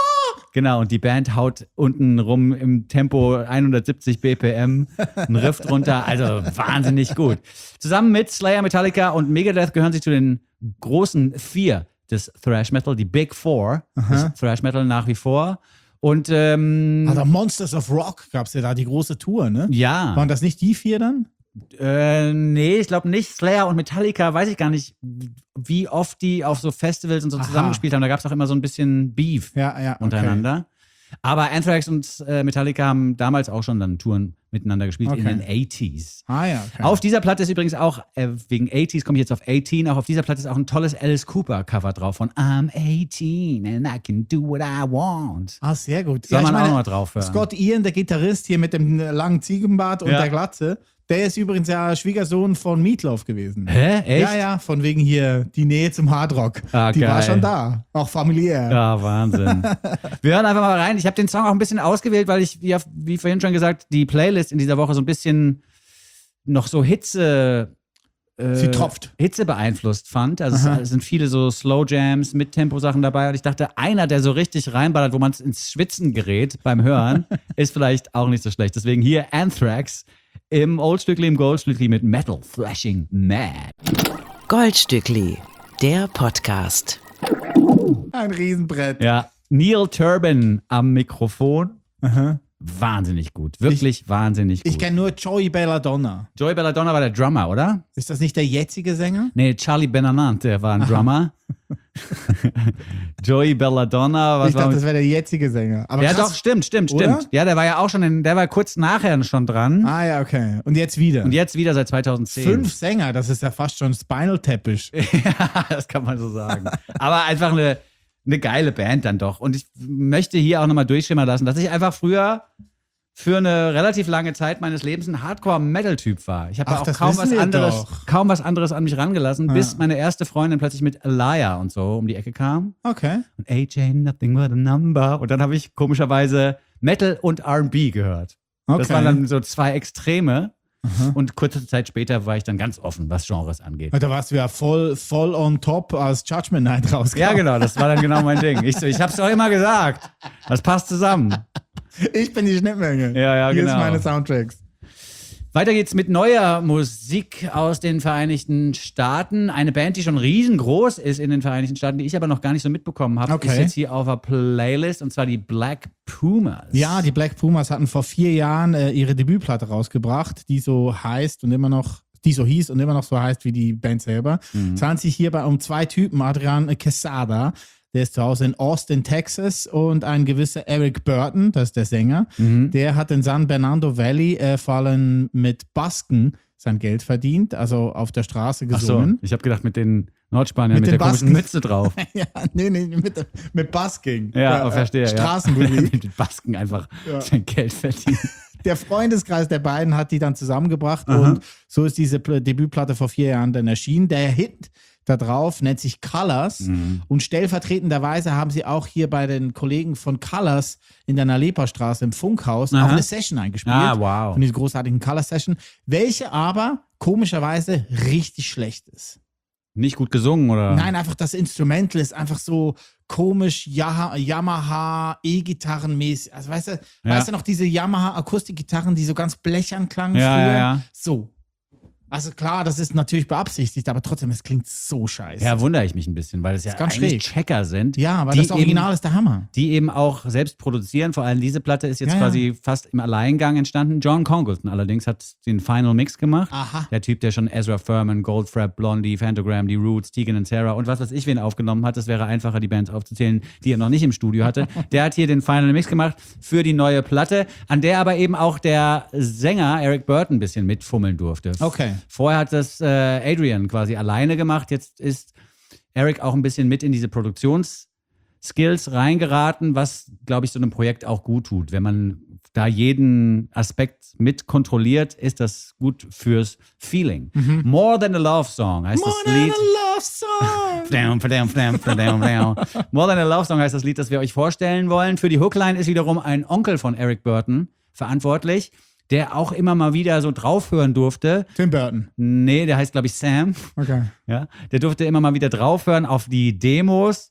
Genau, und die Band haut unten rum im Tempo hundertsiebzig B P M einen Riff drunter. Also wahnsinnig gut. Zusammen mit Slayer, Metallica und Megadeth gehören sie zu den großen vier des Thrash Metal, die Big Four des Thrash Metal nach wie vor. Und ähm, Also Monsters of Rock gab es ja da, die große Tour, ne? ja, Waren das nicht die vier dann? äh, nee, ich glaube nicht. Slayer und Metallica, weiß ich gar nicht, wie oft die auf so Festivals und so Aha. zusammengespielt haben. Da gab es auch immer so ein bisschen Beef Ja, ja. Okay. untereinander. Aber Anthrax und äh, Metallica haben damals auch schon dann Touren miteinander gespielt in Okay. den achtziger. Ah ja, okay. Auf dieser Platte ist übrigens auch, äh, wegen achtziger komme ich jetzt auf achtzehn, auch auf dieser Platte ist auch ein tolles Alice Cooper Cover drauf von I'm eighteen and I can do what I want. Ah, sehr gut. Soll ja, ich man auch meine, noch mal drauf hören. Scott Ian, der Gitarrist hier mit dem langen Ziegenbart und Ja. der Glatze, der ist übrigens ja Schwiegersohn von Meatloaf gewesen. Hä? Echt? Ja, ja, von wegen hier die Nähe zum Hardrock. Ah, die war geil. schon da, auch familiär. Ja, Wahnsinn. Wir hören einfach mal rein. Ich habe den Song auch ein bisschen ausgewählt, weil ich, wie, wie vorhin schon gesagt, die Playlist in dieser Woche so ein bisschen noch so Hitze, äh, Sie tropft. Hitze beeinflusst fand. Also Aha. es sind viele so Slow Jams, Mit-Tempo-Sachen dabei. Und ich dachte, einer, der so richtig reinballert, wo man ins Schwitzen gerät beim Hören, ist vielleicht auch nicht so schlecht. Deswegen hier Anthrax im Oldstückli, im Goldstückli mit Metal Flashing Mad. Goldstückli, der Podcast. Ein Riesenbrett. Ja, Neil Turbin am Mikrofon. Aha. Wahnsinnig gut. Wirklich wahnsinnig gut. Ich kenne nur Joey Belladonna. Joey Belladonna war der Drummer, oder? Ist das nicht der jetzige Sänger? Nee, Charlie Benanant, der war ein Drummer. Joey Belladonna, was ich war dachte, mit... das wäre der jetzige Sänger. Aber Ja, krass. doch, stimmt, stimmt, Oder? stimmt. Ja, der war ja auch schon, in, der war kurz nachher schon dran. Ah ja, okay. Und jetzt wieder. Und jetzt wieder seit zweitausendzehn. Fünf Sänger, das ist ja fast schon Spinal Teppich. Ja, das kann man so sagen. Aber einfach eine, eine geile Band dann doch. Und ich möchte hier auch nochmal durchschimmern lassen, dass ich einfach früher für eine relativ lange Zeit meines Lebens ein Hardcore-Metal-Typ war. Ich habe Ach, auch das kaum wissen was, wir anderes, doch. kaum was anderes an mich rangelassen, Ja. bis meine erste Freundin plötzlich mit Alaya und so um die Ecke kam. Okay. Und A J, nothing but a number. Und dann habe ich komischerweise Metal und R and B gehört. okay. Das waren dann so zwei Extreme. Und kurze Zeit später war ich dann ganz offen, was Genres angeht. Da warst du ja voll, voll on top, als Judgment Night rauskam. Ja, genau, das war dann genau mein Ding. Ich, so, ich hab's doch immer gesagt. Das passt zusammen. Ich bin die Schnittmenge. Ja, ja, Hier genau. sind meine Soundtracks. Weiter geht's mit neuer Musik aus den Vereinigten Staaten. Eine Band, die schon riesengroß ist in den Vereinigten Staaten, die ich aber noch gar nicht so mitbekommen habe, Okay. ist jetzt hier auf der Playlist, und zwar die Black Pumas. Ja, die Black Pumas hatten vor vier Jahren äh, ihre Debütplatte rausgebracht, die so heißt und immer noch, die so hieß und immer noch so heißt wie die Band selber. Mhm. Es handelt sich hierbei um zwei Typen, Adrian Quesada, der ist zu Hause in Austin, Texas, und ein gewisser Eric Burton, das ist der Sänger, Mhm. der hat in San Bernardino Valley äh, vor allem mit Basken sein Geld verdient, also auf der Straße Ach so, gesungen. ich habe gedacht mit den Nordspaniern, Mit mit, den der komischen Basken. Mütze drauf. Ja, nee, nee, mit, mit Busking. Ja, Äh, verstehe. Ja. Straßenmusik. mit den Basken einfach Ja. sein Geld verdienen. Der Freundeskreis der beiden hat die dann zusammengebracht Aha. und so ist diese Pl- Debütplatte vor vier Jahren dann erschienen. Der Hit da drauf nennt sich Colors Mhm. und stellvertretenderweise haben sie auch hier bei den Kollegen von Colors in der Nalepa-Straße im Funkhaus Aha. auch eine Session eingespielt. Ah, wow. Von dieser großartigen Color-Session, welche aber komischerweise richtig schlecht ist. Nicht gut gesungen, oder? Nein, einfach das Instrumental ist einfach so komisch, Yaha- Yamaha, E-Gitarren-mäßig. Also weißt du, Ja. weißt du noch diese Yamaha-Akustikgitarren, die so ganz blechern klangen Ja, früher? ja, ja. So. Also klar, das ist natürlich beabsichtigt, aber trotzdem, es klingt so scheiße. Ja, wundere ich mich ein bisschen, weil es ja Ist ganz eigentlich schräg. Checker sind. Ja, aber die das Original eben, ist der Hammer. Die eben auch selbst produzieren. Vor allem diese Platte ist jetzt Ja, ja. quasi fast im Alleingang entstanden. John Congleton allerdings hat den Final Mix gemacht. Aha. Der Typ, der schon Ezra Furman, Goldfrapp, Blondie, Phantogram, die Roots, Tegan und Sarah und was weiß ich wen aufgenommen hat. Das wäre einfacher, die Bands aufzuzählen, die er noch nicht im Studio hatte. Der hat hier den Final Mix gemacht für die neue Platte, an der aber eben auch der Sänger Eric Burton ein bisschen mitfummeln durfte. Okay. Vorher hat das äh, Adrian quasi alleine gemacht. Jetzt ist Eric auch ein bisschen mit in diese Produktionsskills reingeraten, was, glaube ich, so einem Projekt auch gut tut. Wenn man da jeden Aspekt mit kontrolliert, ist das gut fürs Feeling. More Than a Love Song heißt More das than Lied. a love song. Fdam, fdam, fdam, fdam, fdam. More Than a Love Song heißt das Lied, das wir euch vorstellen wollen. Für die Hookline ist wiederum ein Onkel von Eric Burton verantwortlich, der auch immer mal wieder so draufhören durfte. Tim Burton. Nee, der heißt, glaube ich, Sam. Okay. Ja, der durfte immer mal wieder draufhören auf die Demos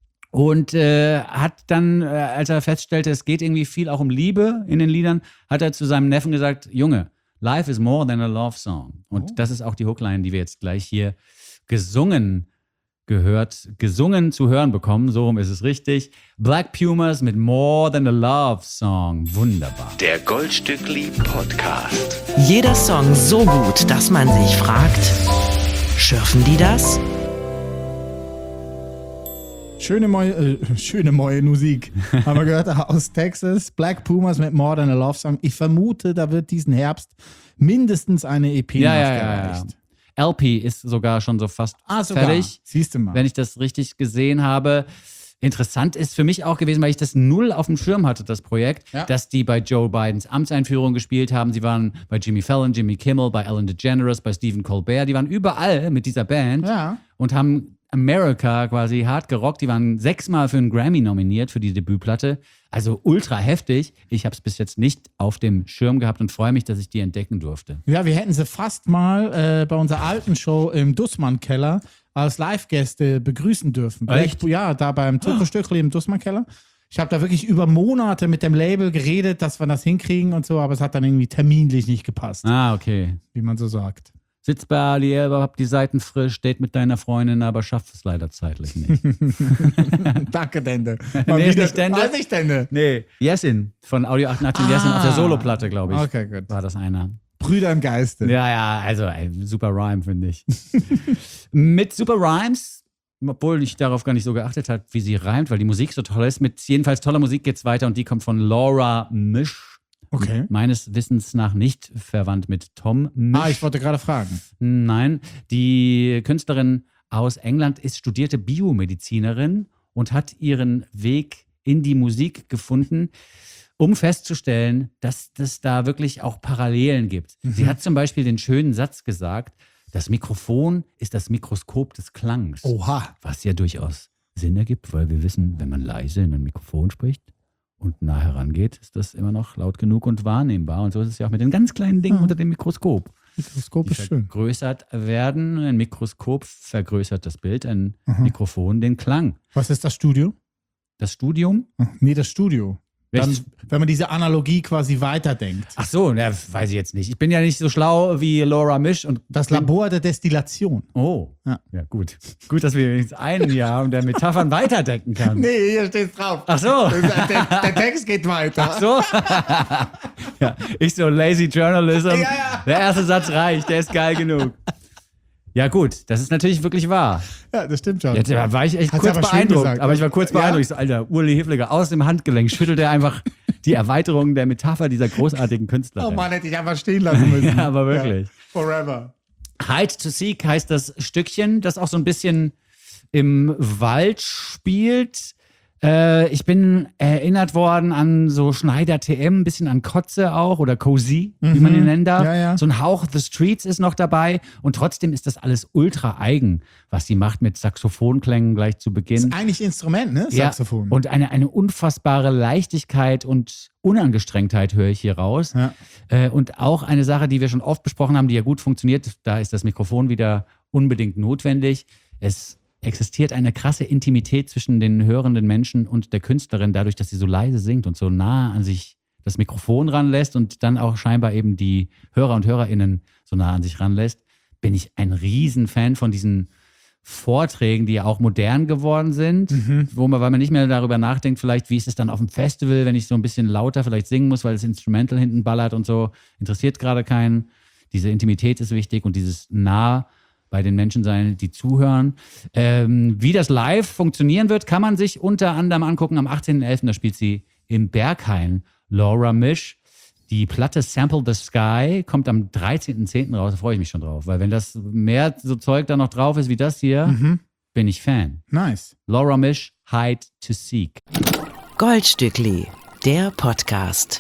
und äh, hat dann, äh, als er feststellte, es geht irgendwie viel auch um Liebe in den Liedern, hat er zu seinem Neffen gesagt, Junge, life is more than a love song. Und Oh. das ist auch die Hookline, die wir jetzt gleich hier gesungen gehört, gesungen zu hören bekommen. So rum ist es richtig. Black Pumas mit More Than a Love Song. Wunderbar. Der Goldstückli Podcast. Jeder Song so gut, dass man sich fragt, schürfen die das? Schöne neue, äh, schöne neue Musik. Haben wir gehört aus Texas. Black Pumas mit More Than a Love Song. Ich vermute, da wird diesen Herbst mindestens eine E P Ja, ja, ja, ja. nachgereicht. L P ist sogar schon so fast Ah, sogar. fertig. Siehst du mal. Wenn ich das richtig gesehen habe. Interessant ist für mich auch gewesen, weil ich das null auf dem Schirm hatte, das Projekt, Ja. dass die bei Joe Bidens Amtseinführung gespielt haben. Sie waren bei Jimmy Fallon, Jimmy Kimmel, bei Ellen DeGeneres, bei Stephen Colbert. Die waren überall mit dieser Band Ja. und haben America quasi hart gerockt. Die waren sechsmal für einen Grammy nominiert für die Debütplatte. Also ultra heftig. Ich habe es bis jetzt nicht auf dem Schirm gehabt und freue mich, dass ich die entdecken durfte. Ja, wir hätten sie fast mal äh, bei unserer alten Show im Dussmann-Keller als Live-Gäste begrüßen dürfen. Echt? Ja, da beim Zuckerstückli im Dussmann-Keller. Ich habe da wirklich über Monate mit dem Label geredet, dass wir das hinkriegen und so, aber es hat dann irgendwie terminlich nicht gepasst, Ah, okay. wie man so sagt. Sitz bei Ali Elba, hab die Seiten frisch, date mit deiner Freundin, aber schafft es leider zeitlich nicht. Danke, Dende. Nee, ist nicht Dende. Ah, ist nicht Dende. Nee, Yesin von Audio achtundachtzig Yesin auf der Soloplatte, glaube ich. Okay, gut. War das einer. Brüder im Geiste. Ja, ja, also ey, super Rhyme, finde ich. Mit super Rhymes, obwohl ich darauf gar nicht so geachtet habe, wie sie reimt, weil die Musik so toll ist. Mit jedenfalls toller Musik geht's weiter und die kommt von Laura Misch. Okay. Meines Wissens nach nicht verwandt mit Tom Misch. Ah, ich wollte gerade fragen. Nein, die Künstlerin aus England ist studierte Biomedizinerin und hat ihren Weg in die Musik gefunden, um festzustellen, dass es da wirklich auch Parallelen gibt. Mhm. Sie hat zum Beispiel den schönen Satz gesagt, das Mikrofon ist das Mikroskop des Klangs. Oha. Was ja durchaus Sinn ergibt, weil wir wissen, wenn man leise in ein Mikrofon spricht und nah herangeht, ist das immer noch laut genug und wahrnehmbar. Und so ist es ja auch mit den ganz kleinen Dingen Ja. unter dem Mikroskop. Mikroskop Die ist schön. vergrößert werden. Ein Mikroskop vergrößert das Bild, ein Mhm. Mikrofon den Klang. Was ist das Studio? Das Studium, Ach, nee, das Studio. Dann, Welches- wenn man diese Analogie quasi weiterdenkt. Ach so, ja, weiß ich jetzt nicht. Ich bin ja nicht so schlau wie Laura Misch und Das Labor der Destillation. Oh, Ja. ja, gut. Gut, dass wir jetzt einen Jahr haben, der Metaphern weiterdenken kann. Nee, hier steht drauf. Ach so. Der, der Text geht weiter. Ach so. Ja, ich so lazy Journalism. Ja, ja. Der erste Satz reicht, der ist geil genug. Ja gut, das ist natürlich wirklich wahr. Ja, das stimmt schon. Jetzt war ich echt Hat's kurz aber schön beeindruckt. gesagt, aber ich war kurz ja? beeindruckt. Ich so, Alter, Uli Hefliger, aus dem Handgelenk schüttelt er einfach die Erweiterung der Metapher dieser großartigen Künstlerin. Oh Mann, hätte ich einfach stehen lassen müssen. Ja, aber wirklich. Ja. Forever. Hide to Seek heißt das Stückchen, das auch so ein bisschen im Wald spielt. Äh, ich bin erinnert worden an so Schneider T M, ein bisschen an Kotze auch oder Cozy, wie man ihn nennen darf. Ja, ja. So ein Hauch The Streets ist noch dabei und trotzdem ist das alles ultra eigen, was sie macht mit Saxophonklängen gleich zu Beginn. Ist eigentlich Instrument, ne? Saxophon. Ja, und eine, eine unfassbare Leichtigkeit und Unangestrengtheit höre ich hier raus. Ja. Äh, und auch eine Sache, die wir schon oft besprochen haben, die ja gut funktioniert, da ist das Mikrofon wieder unbedingt notwendig. Es existiert eine krasse Intimität zwischen den hörenden Menschen und der Künstlerin, dadurch, dass sie so leise singt und so nah an sich das Mikrofon ranlässt und dann auch scheinbar eben die Hörer und HörerInnen so nah an sich ranlässt, bin ich ein Riesenfan von diesen Vorträgen, die ja auch modern geworden sind, Mhm. wo man, weil man nicht mehr darüber nachdenkt, vielleicht, wie ist es dann auf dem Festival, wenn ich so ein bisschen lauter vielleicht singen muss, weil das Instrumental hinten ballert und so, interessiert gerade keinen. Diese Intimität ist wichtig und dieses nah bei den Menschen sein, die zuhören. Ähm, wie das live funktionieren wird, kann man sich unter anderem angucken. Am achtzehnten elften da spielt sie im Berghain Laura Misch. Die Platte Sample the Sky kommt am dreizehnten zehnten raus. Da freue ich mich schon drauf. Weil wenn das mehr so Zeug da noch drauf ist wie das hier, Mhm. bin ich Fan. Nice. Laura Misch, Hide to Seek. Goldstückli, der Podcast.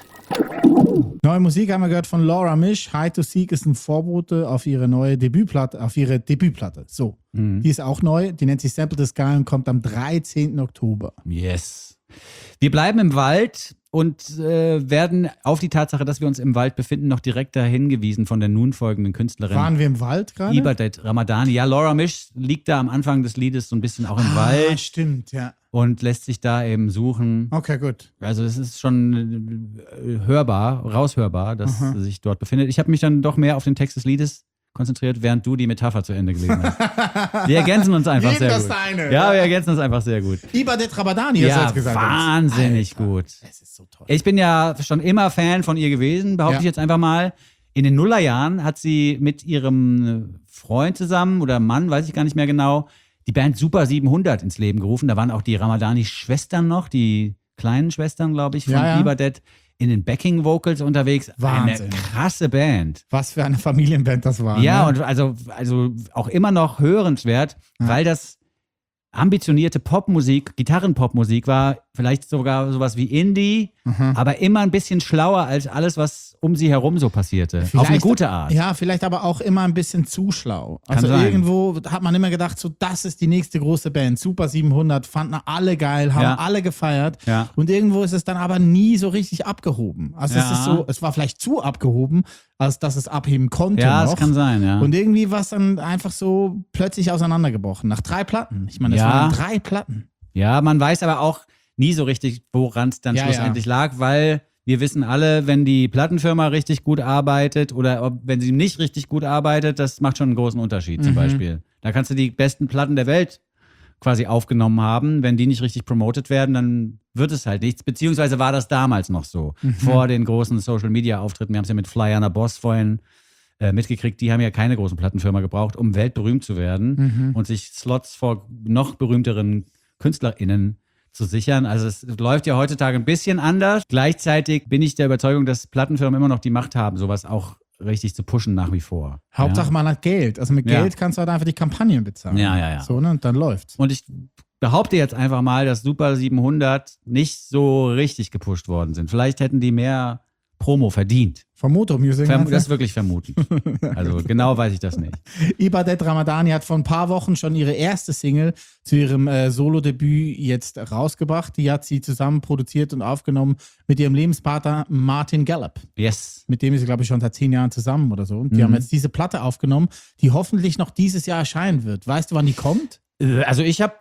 Neue Musik haben wir gehört von Laura Misch. Hide to Seek ist ein Vorbote auf ihre neue Debütplatte, auf ihre Debütplatte. So. Mhm. Die ist auch neu. Die nennt sich Sample the Sky und kommt am dreizehnten Oktober. Yes. Wir bleiben im Wald und äh, werden auf die Tatsache, dass wir uns im Wald befinden, noch direkt hingewiesen von der nun folgenden Künstlerin. Waren wir im Wald gerade? Ibadet Ramadani. Ja, Laura Misch liegt da am Anfang des Liedes so ein bisschen auch im Ah, Wald stimmt, ja. und lässt sich da eben suchen. Okay, gut. Also es ist schon äh, hörbar, raushörbar, dass sie sich dort befindet. Ich habe mich dann doch mehr auf den Text des Liedes konzentriert, während du die Metapher zu Ende gelesen hast. Wir ergänzen uns einfach Jedem sehr das gut. Seine. Ja, wir ergänzen uns einfach sehr gut. Ibadet Rabadani, hast du Ja, jetzt gesagt. wahnsinnig Alter, gut. Das ist so toll. Ich bin ja schon immer Fan von ihr gewesen, behaupte Ja. ich jetzt einfach mal. In den Nullerjahren hat sie mit ihrem Freund zusammen oder Mann, weiß ich gar nicht mehr genau, die Band Super siebenhundert ins Leben gerufen. Da waren auch die Ramadani-Schwestern noch, die kleinen Schwestern, glaube ich, von Ja, ja. Ibadet in den Backing-Vocals unterwegs. Wahnsinn. Eine krasse Band. Was für eine Familienband das war. Ja, ne? und also, also auch immer noch hörenswert, weil das ambitionierte Popmusik, Gitarrenpopmusik war, vielleicht sogar sowas wie Indie, aber immer ein bisschen schlauer als alles, was um sie herum so passierte. Auf eine Vielleicht- gute Art. Ja, vielleicht aber auch immer ein bisschen zu schlau. Kann Also sein. irgendwo hat man immer gedacht, so das ist die nächste große Band. Super siebenhundert, fanden alle geil, haben Ja. alle gefeiert. Ja. Und irgendwo ist es dann aber nie so richtig abgehoben. Also es Ja. ist so, es war vielleicht zu abgehoben, als dass es abheben konnte Ja, noch. das kann sein, ja. Und irgendwie war es dann einfach so plötzlich auseinandergebrochen. Nach drei Platten. Ich meine, es Ja. waren drei Platten. Ja, man weiß aber auch nie so richtig, woran es dann Ja, schlussendlich lag, weil wir wissen alle, wenn die Plattenfirma richtig gut arbeitet oder ob, wenn sie nicht richtig gut arbeitet, das macht schon einen großen Unterschied zum Beispiel. Da kannst du die besten Platten der Welt quasi aufgenommen haben. Wenn die nicht richtig promotet werden, dann wird es halt nichts. Beziehungsweise war das damals noch so, vor den großen Social-Media-Auftritten. Wir haben es ja mit Flyana Boss vorhin äh, mitgekriegt, die haben ja keine großen Plattenfirma gebraucht, um weltberühmt zu werden und sich Slots vor noch berühmteren KünstlerInnen zu sichern. Also es läuft ja heutzutage ein bisschen anders. Gleichzeitig bin ich der Überzeugung, dass Plattenfirmen immer noch die Macht haben, sowas auch richtig zu pushen nach wie vor. Hauptsache man hat Geld. Also mit Ja. Geld kannst du halt einfach die Kampagnen bezahlen. Ja, ja, ja. So, ne? Und dann läuft's. Und ich behaupte jetzt einfach mal, dass Super siebenhundert nicht so richtig gepusht worden sind. Vielleicht hätten die mehr Promo verdient. Vom Motor Music. Verm meinst du? das ist wirklich vermutend. Also genau weiß ich das nicht. Ibadet Ramadani hat vor ein paar Wochen schon ihre erste Single zu ihrem äh, Solo-Debüt jetzt rausgebracht. Die hat sie zusammen produziert und aufgenommen mit ihrem Lebenspartner Martin Gallup. Yes. Mit dem ist sie, glaube ich, schon seit zehn Jahren zusammen oder so. Und die Mhm. haben jetzt diese Platte aufgenommen, die hoffentlich noch dieses Jahr erscheinen wird. Weißt du, wann die kommt? Äh, Also ich habe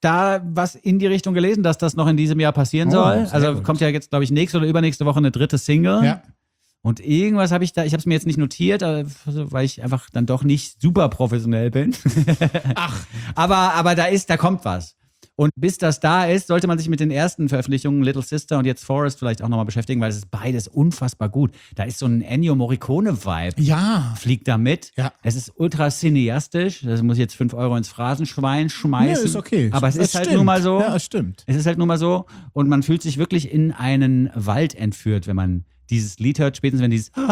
da was in die Richtung gelesen, dass das noch in diesem Jahr passieren Oh, soll. sehr Also gut. kommt ja jetzt, glaube ich, nächste oder übernächste Woche eine dritte Single. Ja. Und irgendwas habe ich da, ich habe es mir jetzt nicht notiert, äh, weil ich einfach dann doch nicht super professionell bin. Ach. aber, aber da ist, da kommt was. Und bis das da ist, sollte man sich mit den ersten Veröffentlichungen Little Sister und jetzt Forest vielleicht auch nochmal beschäftigen, weil es ist beides unfassbar gut. Da ist so ein Ennio Morricone-Vibe. Ja. Fliegt da mit. Ja. Es ist ultra cineastisch. Das muss ich jetzt fünf Euro ins Phrasenschwein Nee, schmeißen. ist okay. Aber es Das ist halt stimmt. nun mal so. Ja, es stimmt. Es ist halt nun mal so. Und man fühlt sich wirklich in einen Wald entführt, wenn man dieses Lied hört, spätestens wenn dieses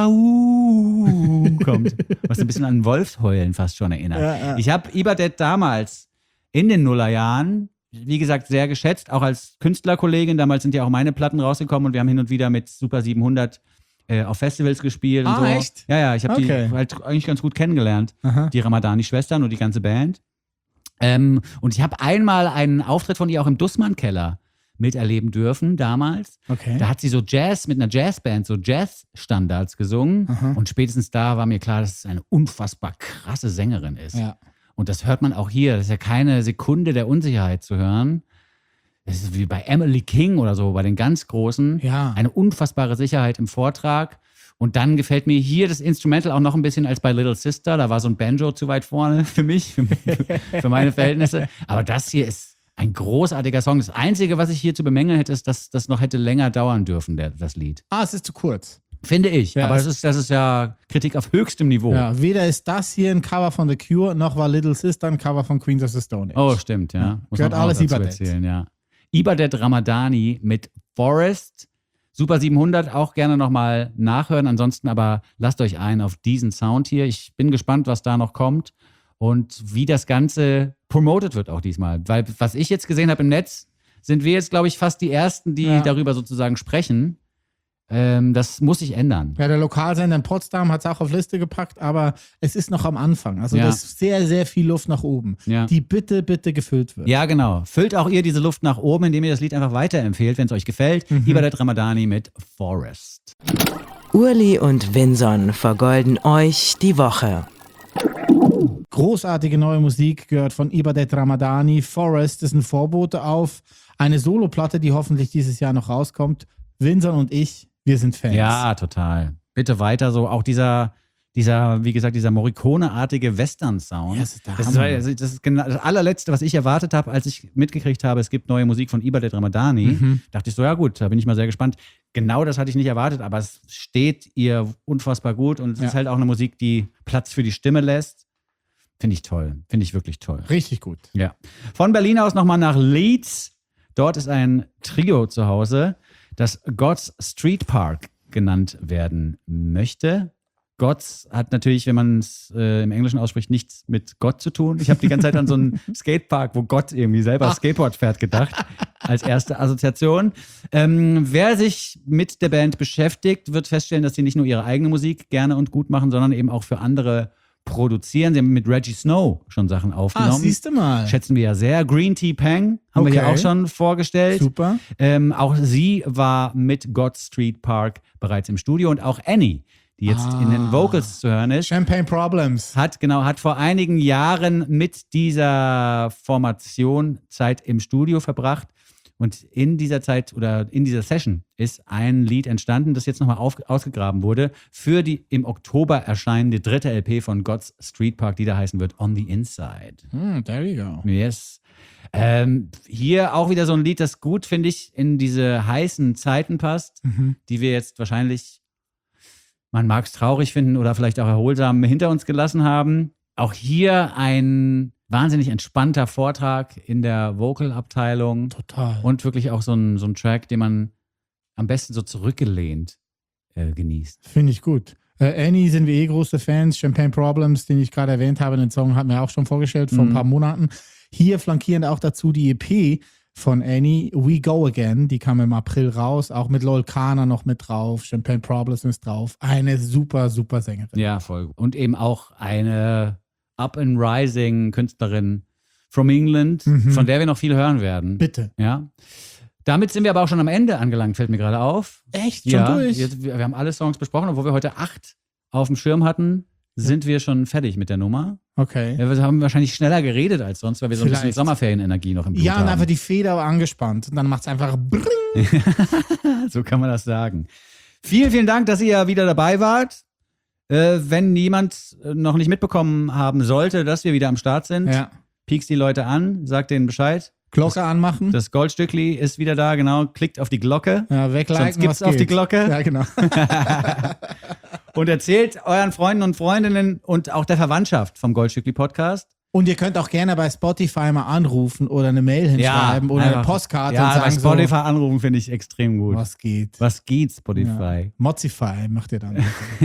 Au kommt, was ein bisschen an Wolfsheulen fast schon erinnert. Ja, ja. Ich habe Ibadet damals in den Nullerjahren, wie gesagt, sehr geschätzt, auch als Künstlerkollegin. Damals sind ja auch meine Platten rausgekommen und wir haben hin und wieder mit Super siebenhundert äh, auf Festivals gespielt und Ah, so. echt? Ja, ja, ich habe Okay. die halt eigentlich ganz gut kennengelernt, Aha. die Ramadani-Schwestern und die ganze Band. Ähm, und ich habe einmal einen Auftritt von ihr auch im Dussmann-Keller miterleben dürfen, damals. Okay. Da hat sie so Jazz mit einer Jazzband, so Jazz-Standards gesungen. Aha. Und spätestens da war mir klar, dass es eine unfassbar krasse Sängerin ist. Ja. Und das hört man auch hier. Das ist ja keine Sekunde der Unsicherheit zu hören. Das ist wie bei Emily King oder so, bei den ganz Großen. Ja. Eine unfassbare Sicherheit im Vortrag. Und dann gefällt mir hier das Instrumental auch noch ein bisschen als bei Little Sister. Da war so ein Banjo zu weit vorne für mich, für, für meine Verhältnisse. Aber das hier ist ein großartiger Song. Das Einzige, was ich hier zu bemängeln hätte, ist, dass das noch hätte länger dauern dürfen, der, das Lied. Ah, es ist zu kurz. Finde ich. Ja, Aber es- das ist, das ist ja Kritik auf höchstem Niveau. Ja, weder ist das hier ein Cover von The Cure, noch war Little Sister ein Cover von Queens of the Stone Age. Oh, stimmt, ja. Ja, Muss gehört man auch alles dazu Ibadet. erzählen, ja. Ibadet Ramadani mit Forest. Super siebenhundert auch gerne nochmal nachhören. Ansonsten aber lasst euch ein auf diesen Sound hier. Ich bin gespannt, was da noch kommt und wie das Ganze promoted wird auch diesmal. Weil was ich jetzt gesehen habe im Netz, sind wir jetzt, glaube ich, fast die Ersten, die Ja. darüber sozusagen sprechen. Ähm, das muss sich ändern. Ja, der Lokalsender in Potsdam hat es auch auf Liste gepackt, aber es ist noch am Anfang. Also Ja. da ist sehr, sehr viel Luft nach oben, Ja. die bitte, bitte gefüllt wird. Ja, genau. Füllt auch ihr diese Luft nach oben, indem ihr das Lied einfach weiterempfehlt, wenn es euch gefällt. Mhm. Ibadet Ramadani mit Forest. Urli und Vinson vergolden euch die Woche. Großartige neue Musik gehört von Ibadet Ramadani. Forest ist ein Vorbote auf eine Soloplatte, die hoffentlich dieses Jahr noch rauskommt. Vinson und ich, wir sind Fans. Ja, total. Bitte weiter so. Auch dieser, dieser, wie gesagt, dieser Morricone-artige Western-Sound. Ja, das ist der das, ist, Hammer. also das ist genau das allerletzte, was ich erwartet habe, als ich mitgekriegt habe, es gibt neue Musik von Ibadet Ramadani. Mhm. Dachte ich so, ja gut, da bin ich mal sehr gespannt. Genau das hatte ich nicht erwartet, aber es steht ihr unfassbar gut und es Ja. ist halt auch eine Musik, die Platz für die Stimme lässt. Finde ich toll. Finde ich wirklich toll. Richtig gut. Ja. Von Berlin aus nochmal nach Leeds. Dort ist ein Trio zu Hause, das God's Street Park genannt werden möchte. God's hat natürlich, wenn man es äh, im Englischen ausspricht, nichts mit Gott zu tun. Ich habe die ganze Zeit an so einen Skatepark, wo Gott irgendwie selber Skateboard fährt, gedacht, als erste Assoziation. Ähm, wer sich mit der Band beschäftigt, wird feststellen, dass sie nicht nur ihre eigene Musik gerne und gut machen, sondern eben auch für andere produzieren. Sie haben mit Reggie Snow schon Sachen Ah, aufgenommen. siehst du mal. Schätzen wir ja sehr. Green Tea Pang haben wir hier Okay. auch schon vorgestellt. Super. Ähm, auch sie war mit God Street Park bereits im Studio und auch Annie, die jetzt Ah. in den Vocals zu hören ist, Champagne Problems. hat genau hat vor einigen Jahren mit dieser Formation Zeit im Studio verbracht. Und in dieser Zeit oder in dieser Session ist ein Lied entstanden, das jetzt nochmal ausgegraben wurde für die im Oktober erscheinende dritte L P von God's Street Park, die da heißen wird On the Inside. Hm, there you go. Yes. Ähm, hier auch wieder so ein Lied, das gut, finde ich, in diese heißen Zeiten passt, Mhm. die wir jetzt wahrscheinlich, man mag es traurig finden oder vielleicht auch erholsam hinter uns gelassen haben. Auch hier ein wahnsinnig entspannter Vortrag in der Vocal-Abteilung Total. und wirklich auch so ein, so ein Track, den man am besten so zurückgelehnt äh, genießt. Finde ich gut. Äh, Annie sind wir eh große Fans. Champagne Problems, den ich gerade erwähnt habe, den Song hatten wir auch schon vorgestellt vor Mhm. ein paar Monaten. Hier flankieren auch dazu die E P von Annie, We Go Again. Die kam im April raus, auch mit Lol Kana noch mit drauf. Champagne Problems ist drauf. Eine super, super Sängerin. Ja, voll gut. Und eben auch eine Up-and-Rising Künstlerin from England, Mhm. von der wir noch viel hören werden. Bitte. Ja. Damit sind wir aber auch schon am Ende angelangt, fällt mir gerade auf. Echt? Schon Ja, durch? jetzt, wir, wir haben alle Songs besprochen, obwohl wir heute acht auf dem Schirm hatten, sind wir schon fertig mit der Nummer. Okay. Ja, wir haben wahrscheinlich schneller geredet als sonst, weil wir so ein bisschen Vielleicht. Sommerferienenergie noch im Blut Ja, und haben. einfach die Feder angespannt. Und dann macht es einfach bring. So kann man das sagen. Vielen, vielen Dank, dass ihr wieder dabei wart. Äh, wenn jemand noch nicht mitbekommen haben sollte, dass wir wieder am Start sind, Ja. piekst die Leute an, sagt denen Bescheid. Glocke anmachen. Das Goldstückli ist wieder da, genau. Klickt auf die Glocke. Ja, wegliken, Sonst gibt's was auf die geht. Glocke. Ja, genau. Und erzählt euren Freunden und Freundinnen und auch der Verwandtschaft vom Goldstückli Podcast. Und ihr könnt auch gerne bei Spotify mal anrufen oder eine Mail hinschreiben oder eine einfach- Postkarte ja, und sagen bei Spotify so, anrufen finde ich extrem gut. was geht. Was geht, Spotify? Ja. Mozify macht ihr dann.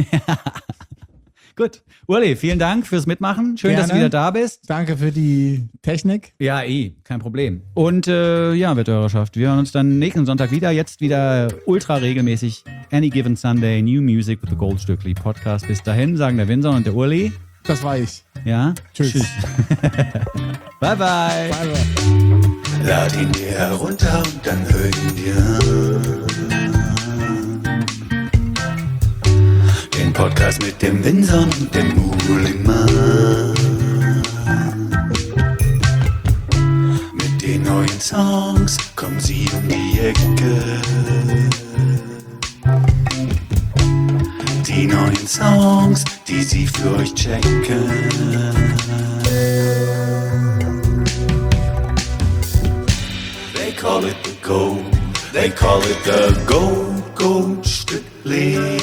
Gut. Uli, vielen Dank fürs Mitmachen. Schön, dass du Gerne. wieder da bist. Danke für die Technik. Ja, eh, kein Problem. Und äh, ja, Wetthörerschaft, wir hören uns dann nächsten Sonntag wieder. Jetzt wieder ultra regelmäßig. Any Given Sunday, New Music with the Goldstückli Podcast. Bis dahin sagen der Winson und der Uli. Das war ich. Ja? Tschüss. Bye, bye. Bye, bye. Lad ihn dir herunter und dann hör ihn dir an. Den Podcast mit dem Winson und dem Ulimann. Mit den neuen Songs kommen sie um die Ecke. Die neuen Songs, die sie für euch checken. They call it the gold, they call it the gold, gold Stückli.